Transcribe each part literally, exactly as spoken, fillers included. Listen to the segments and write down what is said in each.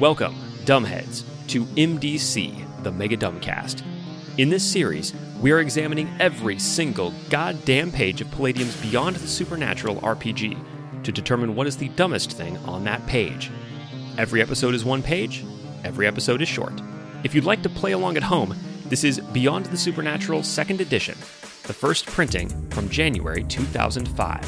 Welcome, Dumbheads, to M D C, the Mega Dumbcast. In this series, we are examining every single goddamn page of Palladium's Beyond the Supernatural R P G to determine what is the dumbest thing on that page. Every episode is one page, every episode is short. If you'd like to play along at home, this is Beyond the Supernatural second Edition, the first printing from January two thousand five.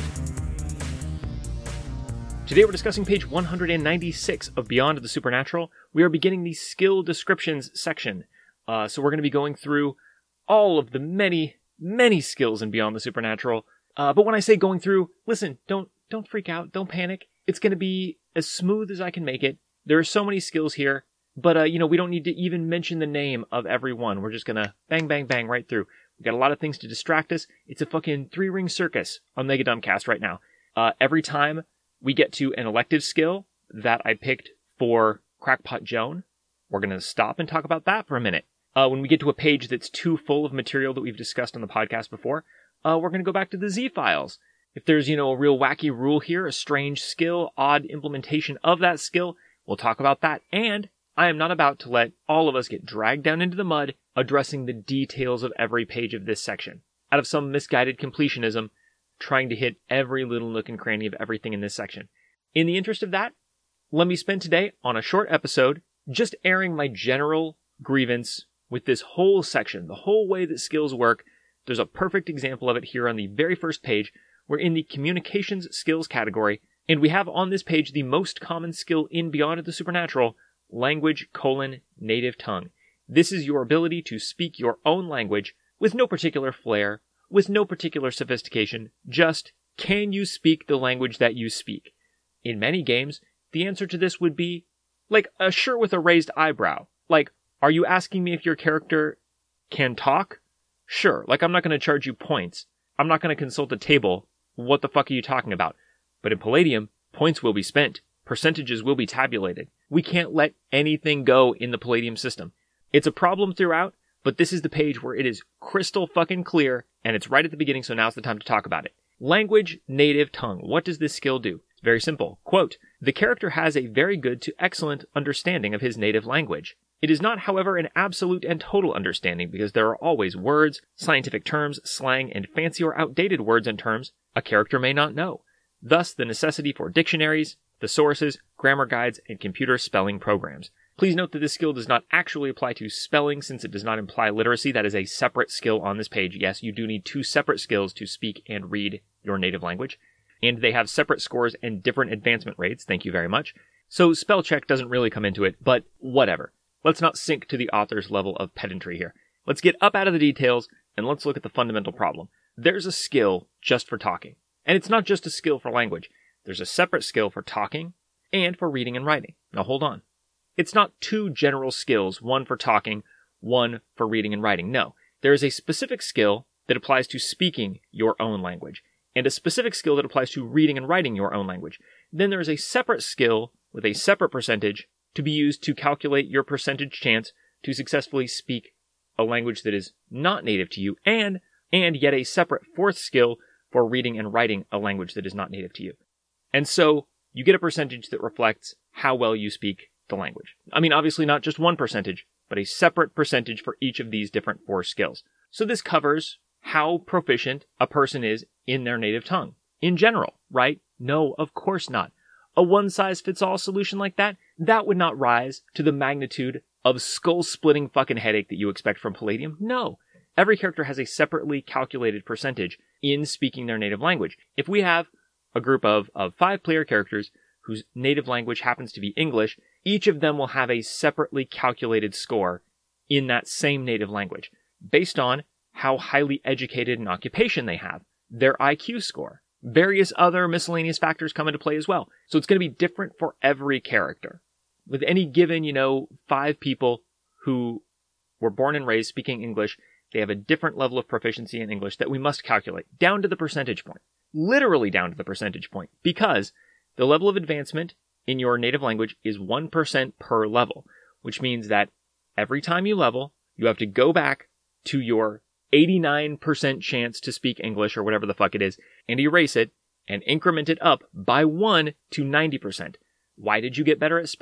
Today we're discussing page one hundred ninety-six of Beyond the Supernatural. We are beginning the skill descriptions section. Uh, so we're going to be going through all of the many, many skills in Beyond the Supernatural. Uh, but when I say going through, listen, don't don't freak out, don't panic. It's going to be as smooth as I can make it. There are so many skills here, but uh, you know, we don't need to even mention the name of every one. We're just going to bang, bang, bang right through. We've got a lot of things to distract us. It's a fucking three-ring circus on Mega Dumbcast right now. Uh, every time we get to an elective skill that I picked for Crackpot Joan, we're going to stop and talk about that for a minute. Uh, when we get to a page that's too full of material that we've discussed on the podcast before, uh, we're going to go back to the Z-files. If there's, you know, a real wacky rule here, a strange skill, odd implementation of that skill, we'll talk about that. And I am not about to let all of us get dragged down into the mud addressing the details of every page of this section, out of some misguided completionism, trying to hit every little nook and cranny of everything in this section. In the interest of that, let me spend today on a short episode just airing my general grievance with this whole section, the whole way that skills work. There's a perfect example of it here on the very first page. We're in the communications skills category, and we have on this page the most common skill in Beyond the Supernatural, language colon native tongue. This is your ability to speak your own language with no particular flair, with no particular sophistication, just, can you speak the language that you speak? In many games, the answer to this would be, like, a sure with a raised eyebrow. Like, are you asking me if your character can talk? Sure, like, I'm not going to charge you points. I'm not going to consult a table. What the fuck are you talking about? But in Palladium, points will be spent. Percentages will be tabulated. We can't let anything go in the Palladium system. It's a problem throughout, but this is the page where it is crystal fucking clear, and it's right at the beginning, so now's the time to talk about it. Language, native tongue. What does this skill do? It's very simple. Quote, the character has a very good to excellent understanding of his native language. It is not, however, an absolute and total understanding, because there are always words, scientific terms, slang, and fancy or outdated words and terms a character may not know. Thus, the necessity for dictionaries, thesauruses, grammar guides, and computer spelling programs. Please note that this skill does not actually apply to spelling, since it does not imply literacy. That is a separate skill on this page. Yes, you do need two separate skills to speak and read your native language. And they have separate scores and different advancement rates. Thank you very much. So spell check doesn't really come into it, but whatever. Let's not sink to the author's level of pedantry here. Let's get up out of the details, and let's look at the fundamental problem. There's a skill just for talking. And it's not just a skill for language. There's a separate skill for talking and for reading and writing. Now hold on. It's not two general skills, one for talking, one for reading and writing. No, there is a specific skill that applies to speaking your own language, and a specific skill that applies to reading and writing your own language. Then there is a separate skill with a separate percentage to be used to calculate your percentage chance to successfully speak a language that is not native to you, and, and yet a separate fourth skill for reading and writing a language that is not native to you. And so you get a percentage that reflects how well you speak the language. I mean, obviously not just one percentage, but a separate percentage for each of these different four skills. So this covers how proficient a person is in their native tongue. In general, right? No, of course not. A one-size-fits-all solution like that, that would not rise to the magnitude of skull-splitting fucking headache that you expect from Palladium. No. Every character has a separately calculated percentage in speaking their native language. If we have a group of, of five player characters whose native language happens to be English, each of them will have a separately calculated score in that same native language, based on how highly educated an occupation they have, their I Q score. Various other miscellaneous factors come into play as well. So it's going to be different for every character. With any given, you know, five people who were born and raised speaking English, they have a different level of proficiency in English that we must calculate, down to the percentage point. Literally down to the percentage point, because the level of advancement in your native language is one percent per level, which means that every time you level, you have to go back to your eighty-nine percent chance to speak English, or whatever the fuck it is, and erase it, and increment it up by one to ninety percent. Why did you get better at spelling?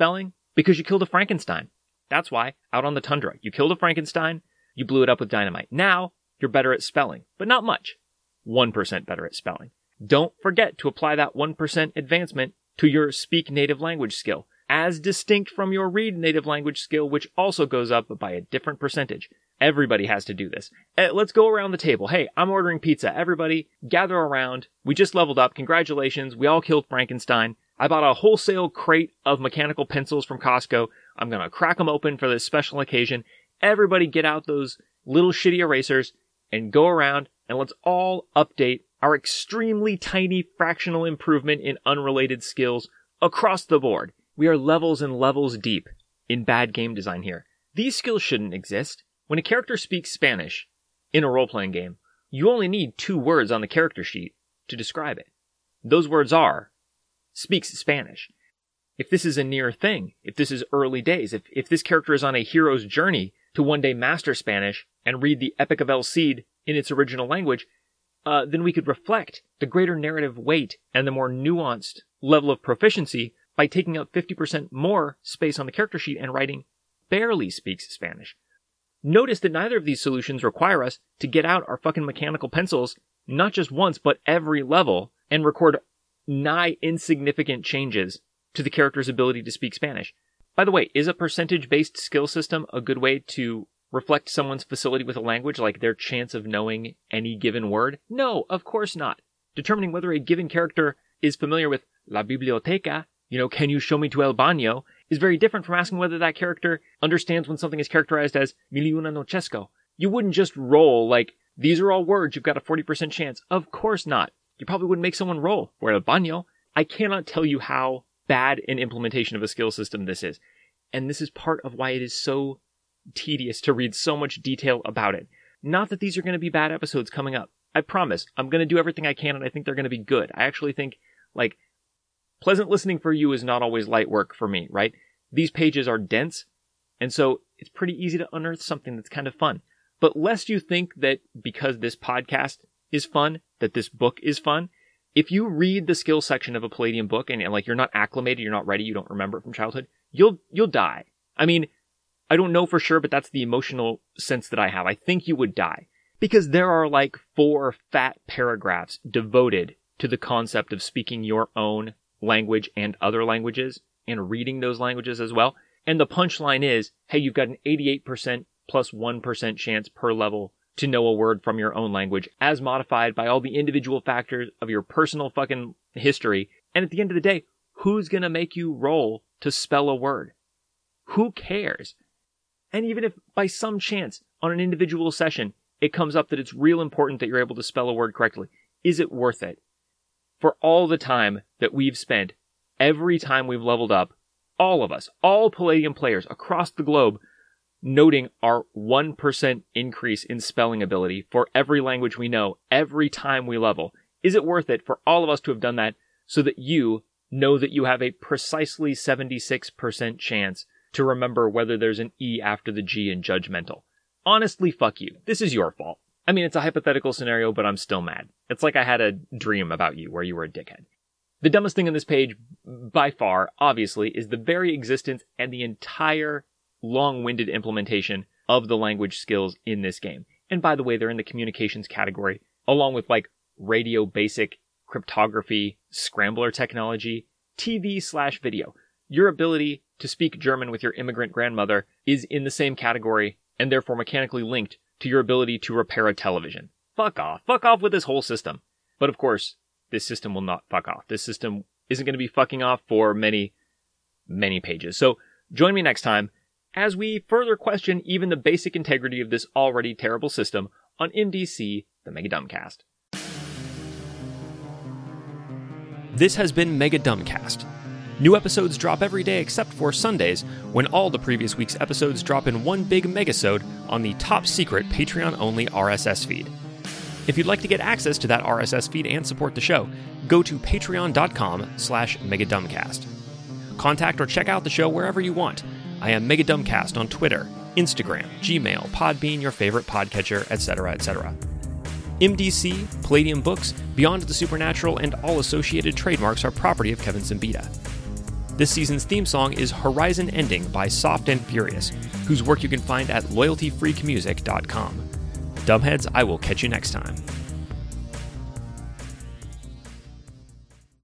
because you killed a Frankenstein. That's why, out on the tundra, you killed a Frankenstein, you blew it up with dynamite. Now, you're better at spelling, but not much. one percent better at spelling. Don't forget to apply that one percent advancement to your speak native language skill, as distinct from your read native language skill, which also goes up by a different percentage. Everybody has to do this. Uh, let's go around the table. Hey, I'm ordering pizza. Everybody, gather around. We just leveled up. Congratulations. We all killed Frankenstein. I bought a wholesale crate of mechanical pencils from Costco. I'm going to crack them open for this special occasion. Everybody get out those little shitty erasers and go around, and let's all update our extremely tiny fractional improvement in unrelated skills across the board. We are levels and levels deep in bad game design here. These skills shouldn't exist. When a character speaks Spanish in a role-playing game, you only need two words on the character sheet to describe it. Those words are, speaks Spanish. If this is a near thing, if this is early days, if, if this character is on a hero's journey to one day master Spanish and read the Epic of El Cid in its original language, uh, then we could reflect the greater narrative weight and the more nuanced level of proficiency by taking up fifty percent more space on the character sheet and writing barely speaks Spanish. Notice that neither of these solutions require us to get out our fucking mechanical pencils, not just once, but every level, and record nigh insignificant changes to the character's ability to speak Spanish. By the way, is a percentage-based skill system a good way to reflect someone's facility with a language, like their chance of knowing any given word? No, of course not. Determining whether a given character is familiar with la biblioteca, you know, can you show me to el baño, is very different from asking whether that character understands when something is characterized as mil y una nochesco. You wouldn't just roll like, these are all words, you've got a forty percent chance. Of course not. You probably wouldn't make someone roll for el baño. I cannot tell you how bad an implementation of a skill system this is. And this is part of why it is so tedious to read so much detail about it. Not that these are going to be bad episodes coming up. I promise. I'm going to do everything I can, and I think they're going to be good. I actually think, like, pleasant listening for you is not always light work for me, right? These pages are dense, and so it's pretty easy to unearth something that's kind of fun. But lest you think that because this podcast is fun, that this book is fun, if you read the skill section of a Palladium book and, and like you're not acclimated, you're not ready, you don't remember it from childhood, you'll you'll die. I mean, I don't know for sure, but that's the emotional sense that I have. I think you would die. Because there are like four fat paragraphs devoted to the concept of speaking your own language and other languages, and reading those languages as well. And the punchline is, hey, you've got an eighty-eight percent plus one percent chance per level to know a word from your own language, as modified by all the individual factors of your personal fucking history. And at the end of the day, who's gonna make you roll to spell a word? Who cares? And even if by some chance on an individual session it comes up that it's real important that you're able to spell a word correctly, is it worth it? For all the time that we've spent, every time we've leveled up, all of us, all Palladium players across the globe, noting our one percent increase in spelling ability for every language we know every time we level, is it worth it for all of us to have done that so that you know that you have a precisely seventy-six percent chance to remember whether there's an E after the G in judgmental? Honestly, fuck you. This is your fault. I mean, it's a hypothetical scenario, but I'm still mad. It's like I had a dream about you where you were a dickhead. The dumbest thing on this page, by far, obviously, is the very existence and the entire long-winded implementation of the language skills in this game. And by the way, they're in the communications category, along with like radio basic, cryptography, scrambler technology, T V slash video. Your ability to speak German with your immigrant grandmother is in the same category and therefore mechanically linked to your ability to repair a television. Fuck off. Fuck off with this whole system. But of course, this system will not fuck off. This system isn't going to be fucking off for many, many pages. So join me next time as we further question even the basic integrity of this already terrible system on M D C, the Mega Dumbcast. This has been Mega Dumbcast. New episodes drop every day except for Sundays, when all the previous week's episodes drop in one big megasode on the top-secret Patreon-only R S S feed. If you'd like to get access to that R S S feed and support the show, go to patreon.com slash megadumbcast. Contact or check out the show wherever you want. I am Megadumbcast on Twitter, Instagram, Gmail, Podbean, your favorite podcatcher, et cetera, et cetera. M D C, Palladium Books, Beyond the Supernatural, and all associated trademarks are property of Kevin Simbita. This season's theme song is Horizon Ending by Soft and Furious, whose work you can find at loyalty freak music dot com. Dumbheads, I will catch you next time.